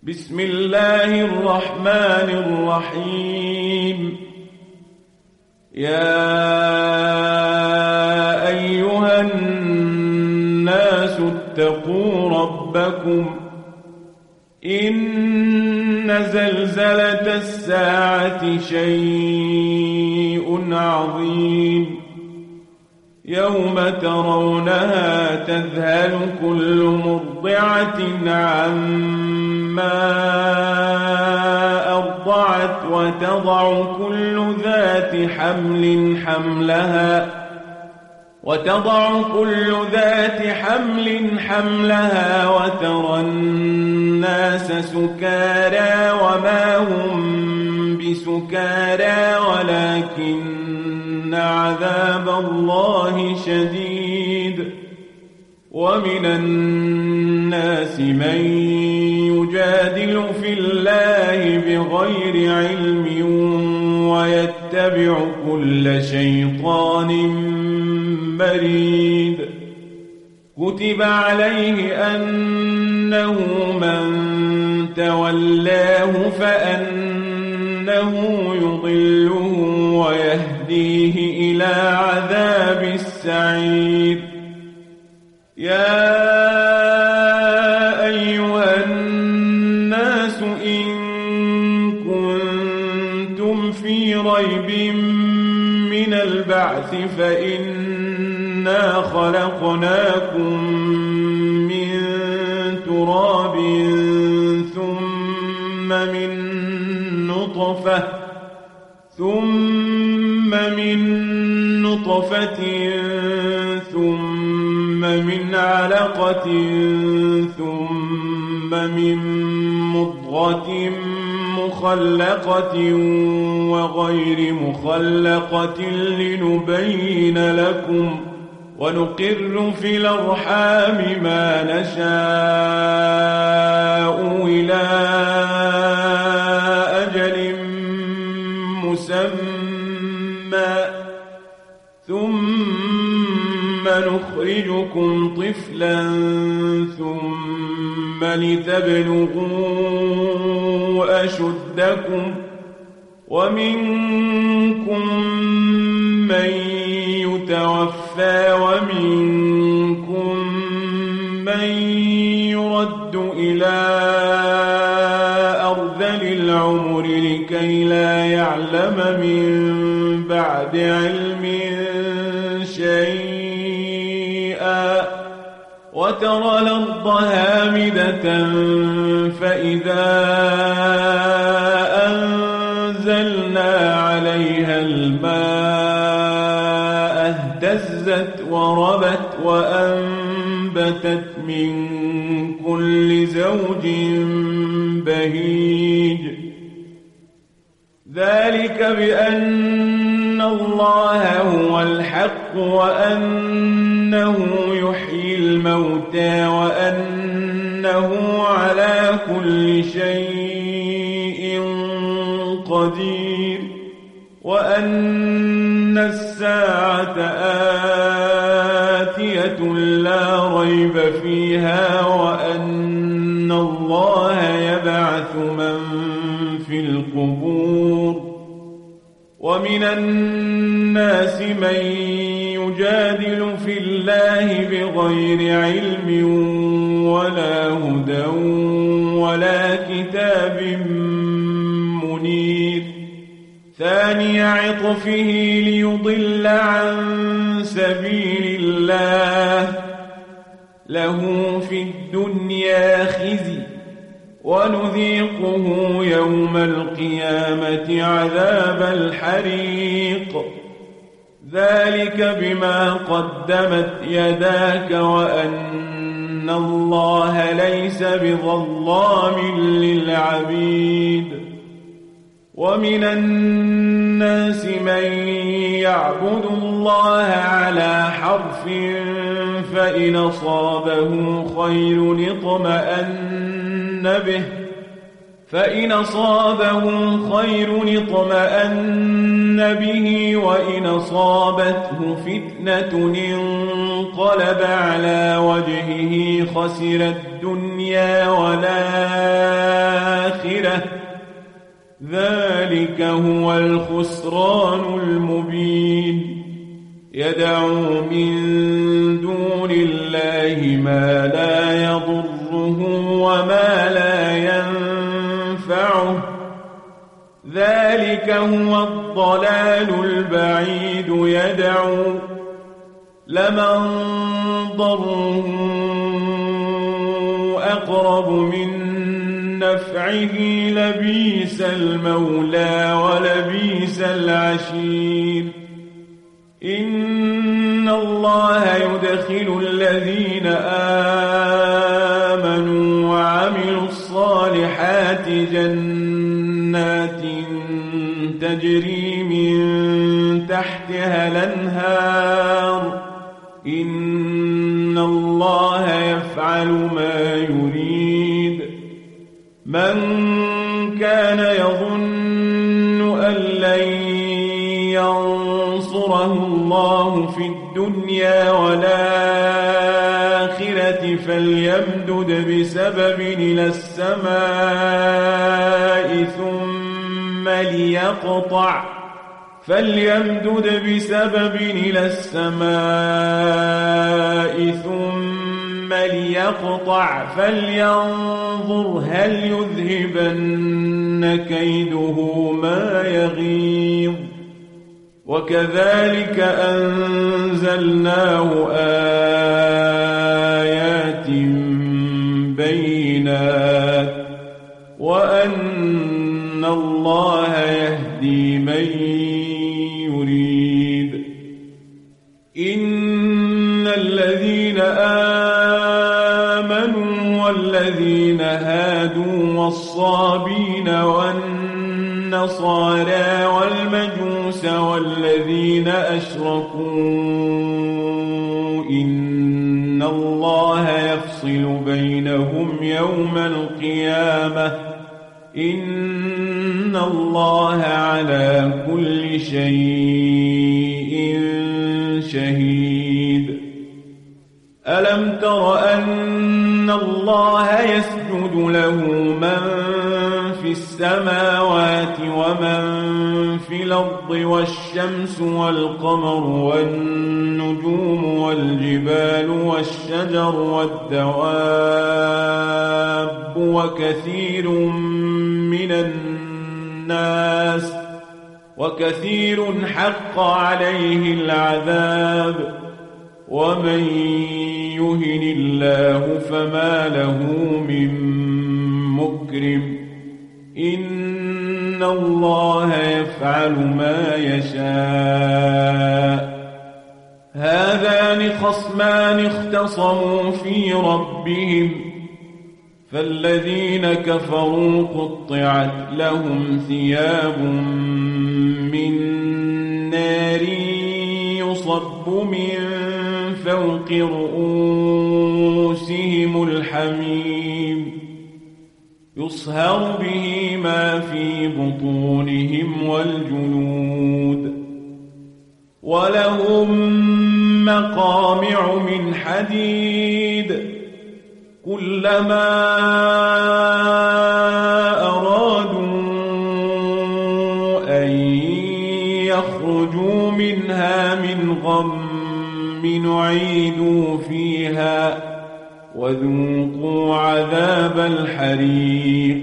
بسم الله الرحمن الرحيم. يا أيها الناس اتقوا ربكم إن زلزلة الساعة شيء عظيم يوم ترونها تذهل كل مرضعة عما أرضعت وتضع كل ذات حمل حملها وترى الناس سكارى وما هم بسكارى ولكن عذاب الله شديد. ومن الناس من يجادل في الله بغير علم ويتبع كل شيطان مريد. كتب عليه أنه من تولاه فأنه يضله ويهديه إلى عذاب السعير. يا أيها الناس إن كنتم في ريب من البعث فإنا خلقناكم من تراب ثم من نطفة ثم من علقة ثم من مضغة مخلقة وغير مخلقة لنبين لكم ونقر في الأرحام ما نشاء إلى أجل مسمى ثم نخرجكم طفلا ثم لتبلغوا أشدكم ومنكم من يتوفى ومنكم من يرد إلى أرذل العمر لكي لا يعلم من بعد علم شيئا. وترى الأرض هامدة فإذا أنزلنا عليها الماء اهتزت وربت وأنبتت من كل زوج بهيج. ذلك بأن الله هو الحق وأنه يحيي الموتى وأنه على كل شيء قدير وأن الساعة آتية لا ريب فيها وأن الله يبعث من في القبور. ومن الناس من يجادل في الله بغير علم ولا هدى ولا كتاب منير. ثاني عطفه ليضل عن سبيل الله له في الدنيا خزي ونذيقه يوم القيامة عذاب الحريق. ذلك بما قدمت يداك وأن الله ليس بظلام للعبيد. ومن الناس من يعبد الله على حرف فإن أصابه خير اطمأن به وإن أصابته فتنة انقلب على وجهه خسر الدنيا والآخرة الآخرة ذلك هو الخسران المبين يدعو من دون الله ما لا يضره وما لا ينفعه ذلك هو الضلال البعيد يدعو لمن ضره أقرب من نفعه لبيس المولى ولبيس العشير إن الله يدخل الذين آمنوا وعملوا الصالحات جنات تجري من تحتها الأنهار إن الله يفعل ما يريد من كان يظن أن لن ينصره الله في الدنيا والآخرة فليمدد بسبب إلى السماء ثم ليقطع فلينظر هل يذهبن كيده ما يغيظ وكذلك أنزلناه آيات بينات وأن الله يهدي من يريد إن الذين آمنوا والذين هادوا والصابين والنصارى والمجوس والذين أشركوا إن الله يفصل بينهم يوم القيامة إن الله على كل شيء شهيد ألم تر أن الله يسجد له من في السماوات ومن في الأرض والشمس والقمر والنجوم والجبال والشجر والدواب وكثير حق عليه العذاب ومن يهن الله فما له من مكرم إن الله يفعل ما يشاء هذان خصمان اختصموا في ربهم فالذين كفروا قطعت لهم ثياب من نار يصب من فوق رؤوسهم الحميم يصهر به ما في بطونهم والجلود ولهم مقامع من حديد كلما أرادوا أن يخرجوا منها من غم نعيدوا فيها وذوقوا عذاب الحريق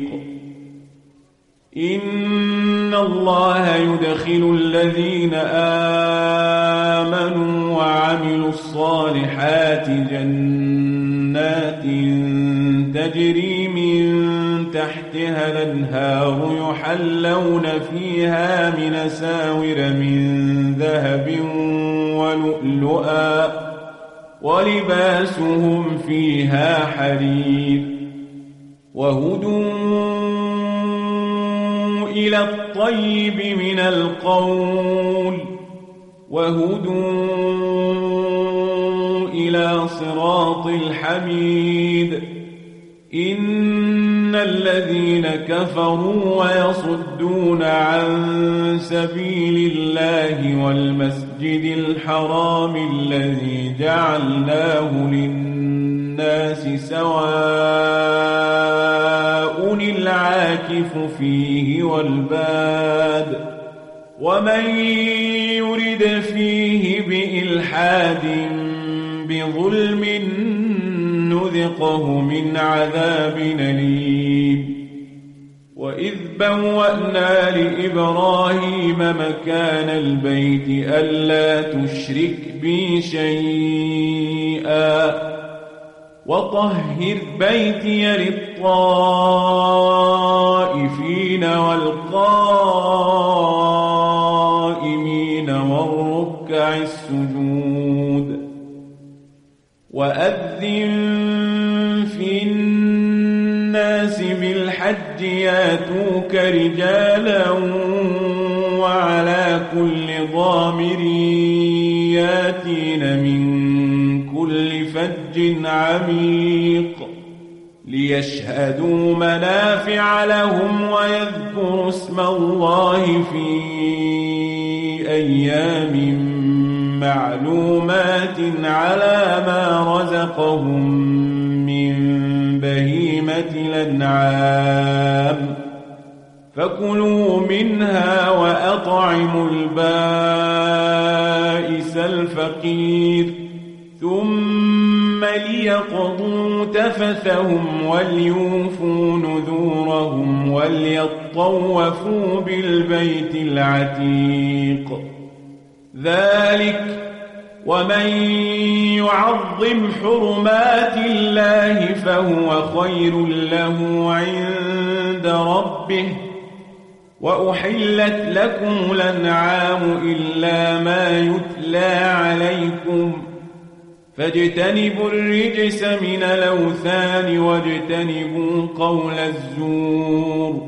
إن الله يدخل الذين آمنوا وعملوا الصالحات جنات تجري من تحتها الأنهار يحلون فيها من أساور من ذهب ولؤلؤا ولباسهم فيها حرير وهدوا إلى الطيب من القول وهدوا إلى صراط الحميد إن الذين كفروا ويصدون عن سبيل الله والمسجد الحرام الذي جعلناه للناس الناس سواء العاكف فيه والباد ومن يرد فيه بإلحاد بظلم نذقه من عذاب أليم وإذ بوأنا لإبراهيم مكان البيت ألا تشرك بي شيئا وطهر بيتي للطائفين والقائمين والركع السجود وأذن في الناس بالحج ياتوك رجالا وعلى كل ضامر ياتين من كل فج عميق ليشهدوا منافع لهم ويذكروا اسم الله في أيام معلومات على ما رزقهم من بهيمة الأنعام فكلوا منها وأطعموا البائس الفقير ثم ليقضوا تفثهم وليوفوا نذورهم وليطوفوا بالبيت العتيق ذلك ومن يعظم حرمات الله فهو خير له عند ربه وأحلت لكم الأنعام إلا ما يتلى عليكم فاجتنبوا الرجس من الأوثان واجتنبوا قول الزور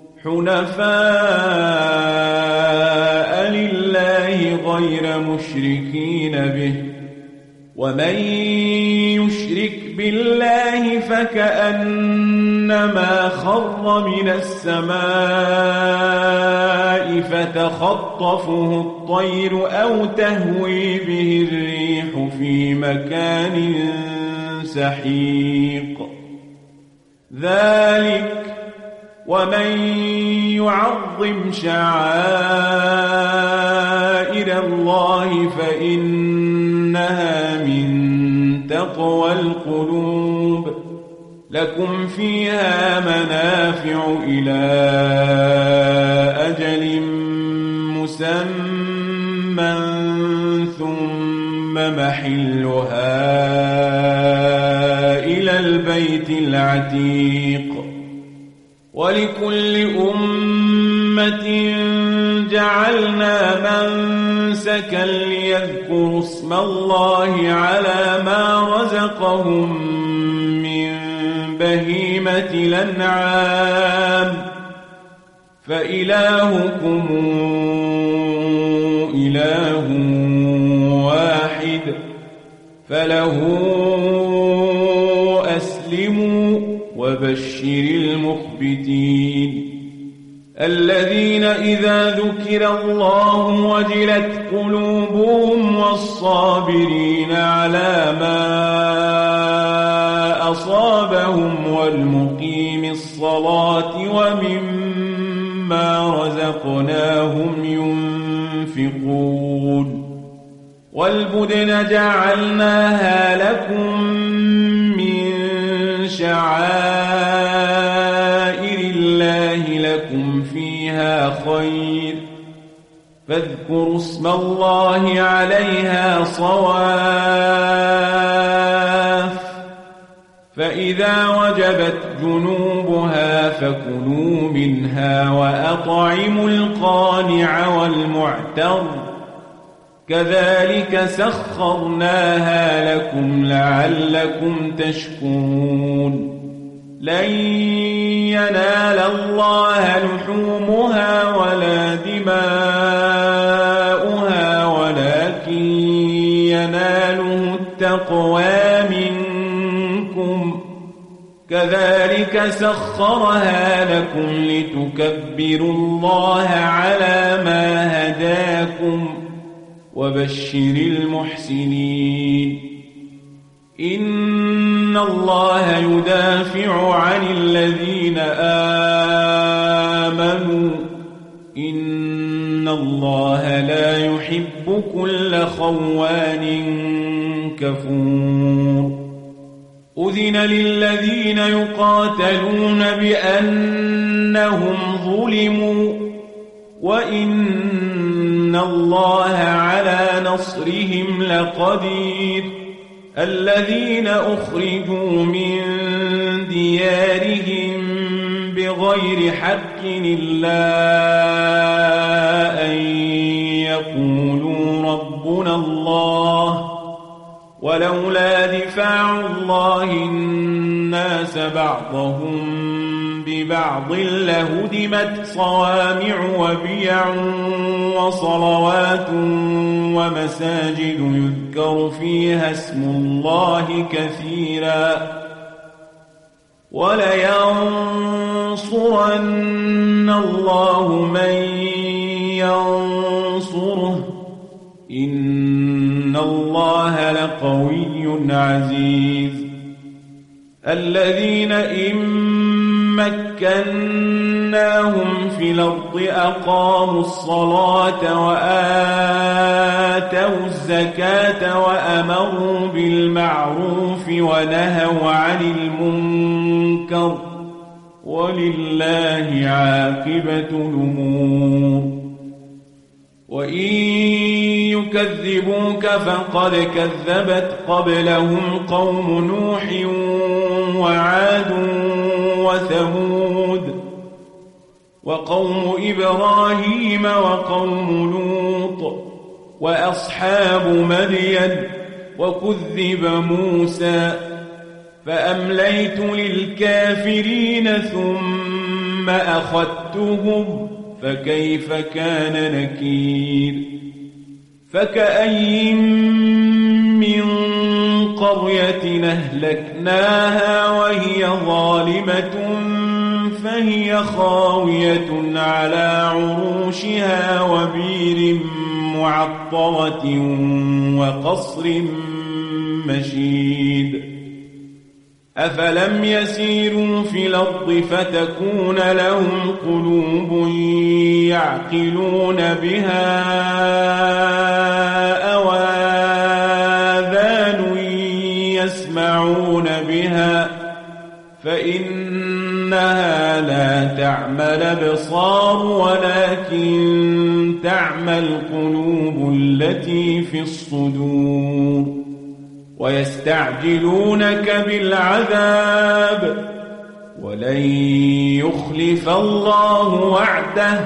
حنفاء لله غير مشركين به ومن يشرك بالله فكأنما خر من السماء فتخطفه الطير أو تهوي به الريح في مكان سحيق ذلك ومن يعظم شعائر الله فإنها من تقوى القلوب لكم فيها منافع إلى أجل مسمى ثم محلها إلى البيت العتيق ولكل أمة جعلنا منسكا ليذكروا اسم الله على ما رزقهم من بهيمة الأنعام فإلهكم إله واحد فله أسلموا وبشر المخبتين الذين إذا ذكر الله وجلت قلوبهم والصابرين على ما أصابهم والمقيم الصلاة ومما رزقناهم ينفقون والبدن جعلناها لكم من شعائر الله لكم فيها خير فاذكروا اسم الله عليها صواف فإذا وجبت جنوبها فكلوا منها وأطعموا القانع والمعتر كذلك سخرناها لكم لعلكم تشكرون لن ينال الله لحومها ولا دماؤها ولكن يناله التقوى منكم كذلك سخرها لكم لتكبروا الله على ما هداكم وبشر المحسنين الله يدافع عن الذين آمنوا إن الله لا يحب كل خوان كفور أذن للذين يقاتلون بأنهم ظلموا وإن الله على نصرهم لقدير الذين أخرجوا من ديارهم بغير حق إلا أن يقولوا ربنا الله ولولا دفاع الله الناس بعضهم ببعض لهدمت صوامع وبيع وصلوات ومساجد يذكر فيها اسم الله كثيرا ولينصرن الله من ينصره إن الله لقوي عزيز الذين إن مكناهم في الأرض أقاموا الصلاة وآتوا الزكاة وأمروا بالمعروف ونهوا عن المنكر ولله عاقبة الأمور وإن يكذبوك فقد كذبت قبلهم قوم نوح وعاد وثمود وقوم إبراهيم وقوم لوط وأصحاب مدين وكذب موسى فأمليت للكافرين ثم أخذتهم فكيف كان نكير فكأين من قرية أهلكناها وهي ظالمة فهي خاوية على عروشها وبير معطرة وقصر مشيد أفلم يسيروا في الأرض فتكون لهم قلوب يعقلون بها أو آذان يسمعون بها فإنها لا تعمى الأبصار ولكن تعمى القلوب التي في الصدور ويستعجلونك بالعذاب ولن يخلف الله وعده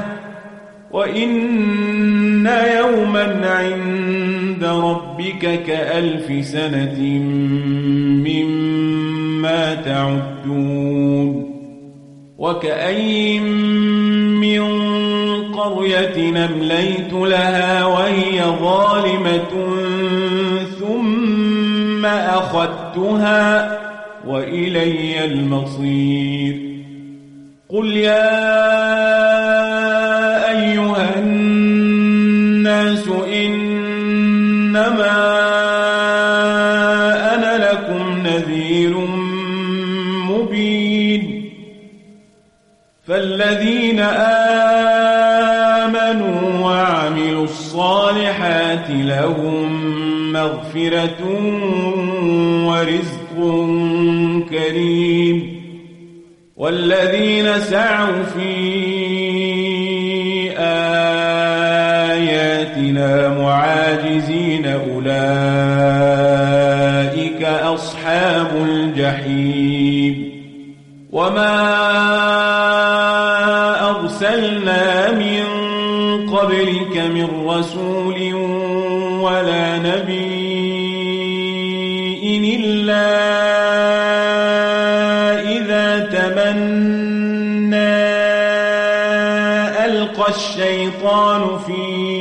وإن يوما عند ربك كألف سنة مما تعدون وكأين من قرية أمليت لها وهي ظالمة ثم أخذتها وإلي المصير قل يا أيها الناس إنما أنا لكم نذير مبين فالذين آمنوا وعملوا الصالحات لهم مغفرة ورزق كريم والذين سعوا في آياتنا معاجزين أولئك أصحاب الجحيم وما أرسلنا من قبلك من رسول ولا نبي إلا إذا تمنى ألقى الشيطان في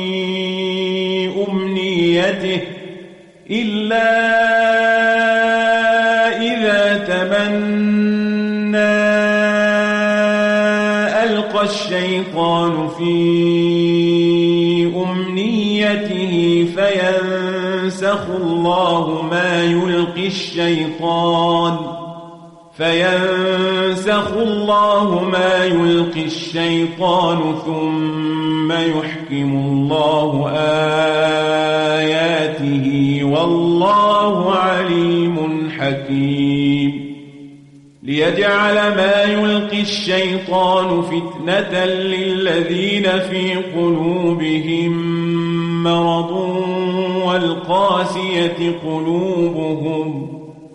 أمنيته فينسخ فينسخ الله ما يلقي الشيطان ثم يحكم الله آياته والله عليم حكيم ليجعل ما يلقي الشيطان فتنة للذين في قلوبهم مرض والقاسية قلوبهم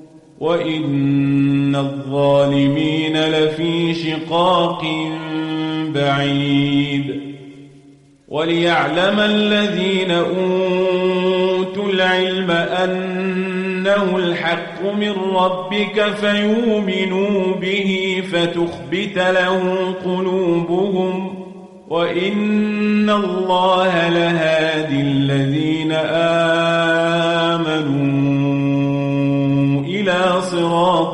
وإن الظالمين لفي شقاق بعيد وليعلم الذين أوتوا العلم أنه الحق من ربك فيؤمنوا به فتخبت له قلوبهم وإن الله لهادي الذين آمنوا إلى صراط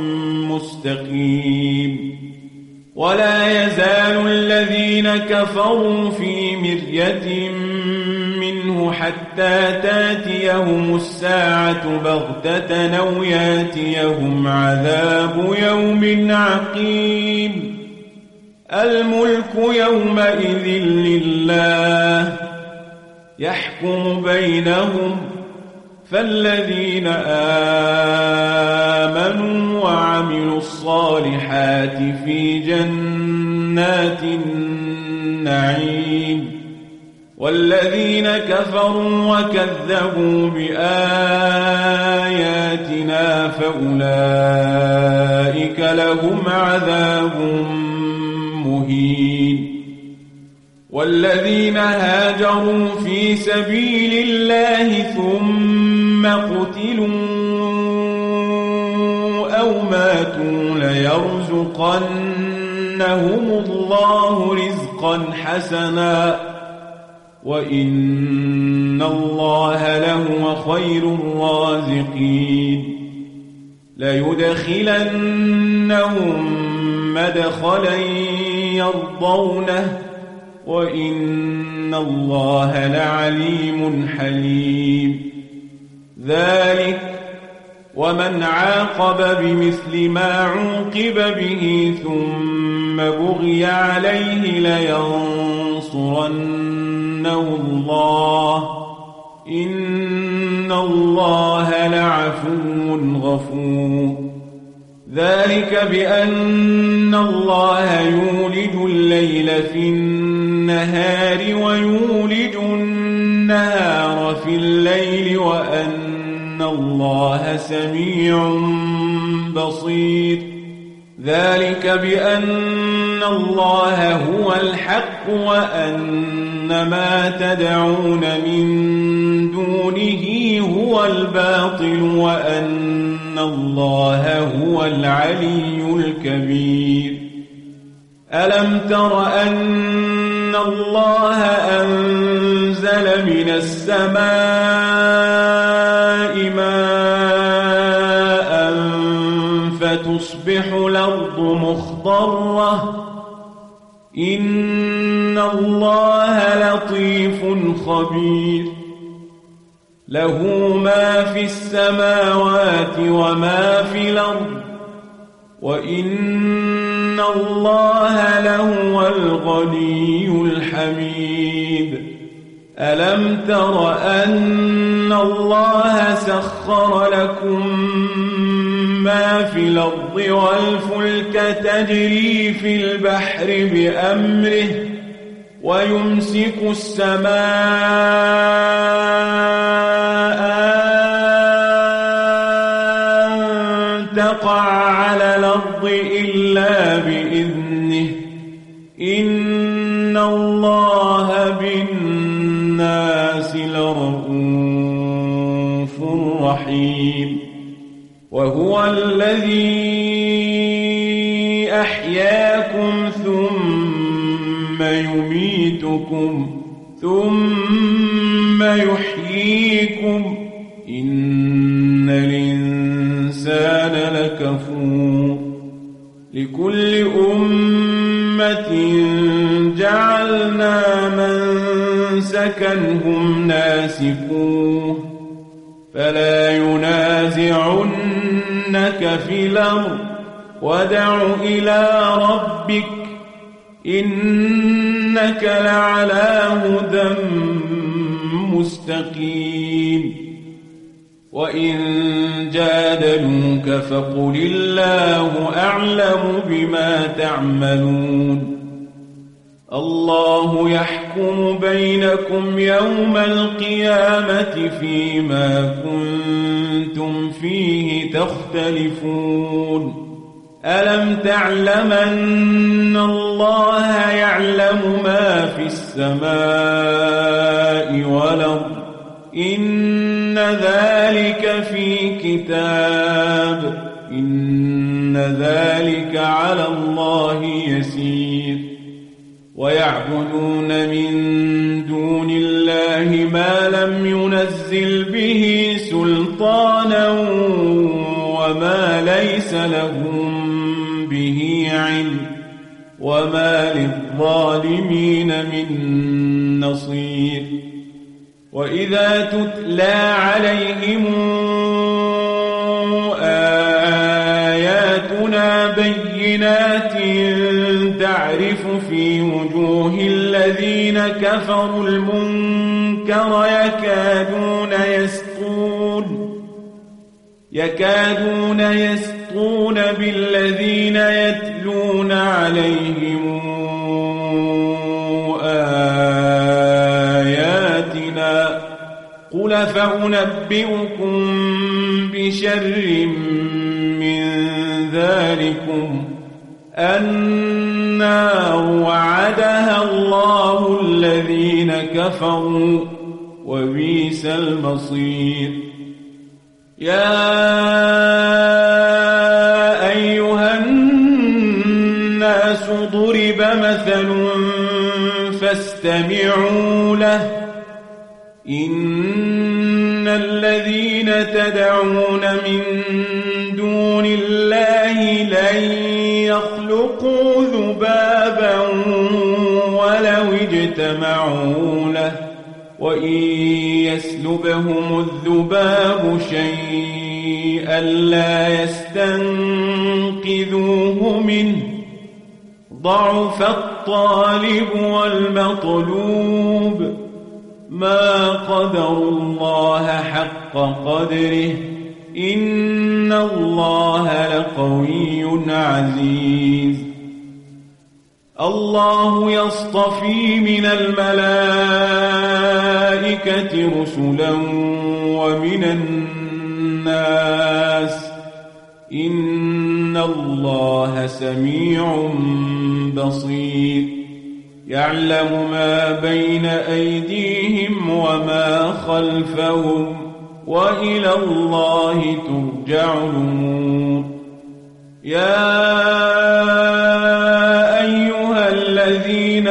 مستقيم ولا يزال الذين كفروا في مرية منه حتى تاتيهم الساعة بغتة أو ياتيهم عذاب يوم عقيم الملك يومئذ لله يحكم بينهم فالذين آمنوا وعملوا الصالحات في جنات النعيم والذين كفروا وكذبوا بآياتنا فأولئك لهم عذاب مهين والذين هاجروا في سبيل الله ثم قتلوا أو ماتوا ليرزقنهم الله رزقا حسنا وإن الله لهو خير الرازقين ليدخلنهم مدخلا يرضونه وإن الله لعليم حليم ذلك ومن عاقب بمثل ما عوقب به ثم بغي عليه لينصرنه الله إن الله لعفو غفور ذلك بأن الله يولج الليل في النهار ويولج النهار في الليل وأن الله سميع بصير ذلك بأن الله هو الحق وأن ما تدعون من دونه هو الباطل وأن الله هو العلي الكبير ألم تر أن الله أنزل من السماء ماء فتصبح الأرض مخضرة إن الله لطيف خبير له ما في السماوات وما في الأرض وإن الله لهو الغني الحميد ألم تر أن الله سخر لكم ما في الأرض والفلك تجري في البحر بأمره ويمسك السماء أن تقع على الأرض إلا بإذنه إن الله بالناس لرؤوف رحيم وهو الذي أحياكم ثم يميتكم ثم يحييكم إن الإنسان لكفور لكل أمة جعلنا منسكا هم ناسكوه فلا ينازعنك في الأمر وادع إلى ربك إنك لعلى هدى مستقيم وإن جادلوك فقل الله أعلم بما تعملون الله يحكم بينكم يوم القيامة فيما كنتم فيه تختلفون ألم تعلم أن الله يعلم ما في السماء والأرض إن ذلك في كتاب إن ذلك على الله يسير ويعبدون من دون الله ما لم ينزل به سلطانا وما ليس لهم به علم وما للظالمين من نصير وإذا تتلى عليهم آياتنا بينات تعرف في وجوه الذين كفروا المنكر يكادون يسطون بالذين يتلون عليهم آياتنا قل فأنبئكم بشر من ذلكم النار وعدها الله الذين كفروا وبئس المصير يا أيها الناس ضرب مثل فاستمعوا له إن الذين تدعون من دون الله لن يخلقوا ذبابا ولو اجتمعوا له وإن يسلبهم الذباب شيئا لا يستنقذوه منه ضعف الطالب والمطلوب ما قدروا الله حق قدره إن الله لقوي عزيز الله يصطفي من الملائكة رسلا ومن الناس إن الله سميع بصير يعلم ما بين أيديهم وما خلفهم وإلى الله ترجع الأمور يا أيها الذين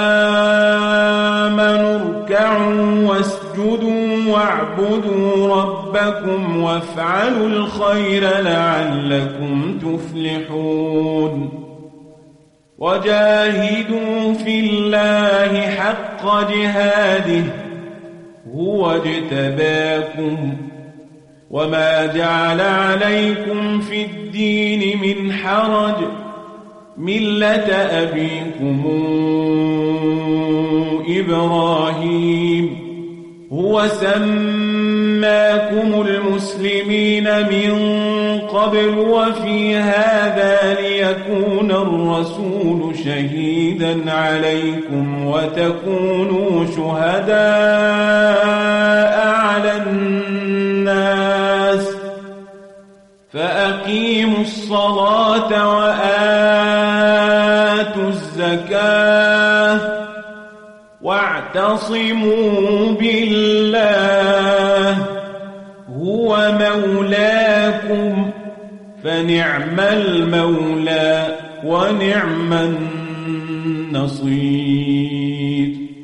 آمنوا اركعوا واسجدوا واعبدوا ربكم وافعلوا الخير لعلكم تفلحون وجاهدوا في الله حق جهاده هو اجتباكم وما جعل عليكم في الدين من حرج ملة أبيكم إبراهيم هو سماكم المسلمين من قبل وفي هذا ليكون الرسول شهيدا عليكم وتكونوا شهداء على الناس فأقيموا الصلاة وآتوا الزكاة واعتصموا بالله هو مولاكم فنعم المولى ونعم النصير